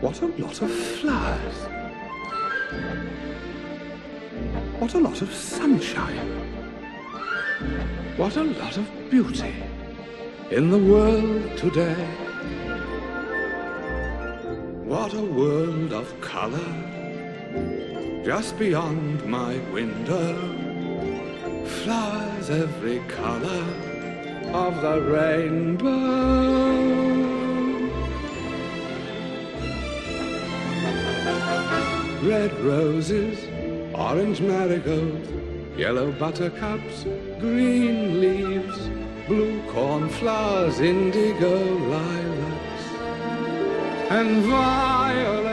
What a lot of flowers. What a lot of sunshine. What a lot of beauty in the world today. What a world of colour just beyond my window. Flowers every colour of the rainbow. Red roses, orange marigolds, yellow buttercups, green leaves, blue cornflowers, indigo lilacs, and violets.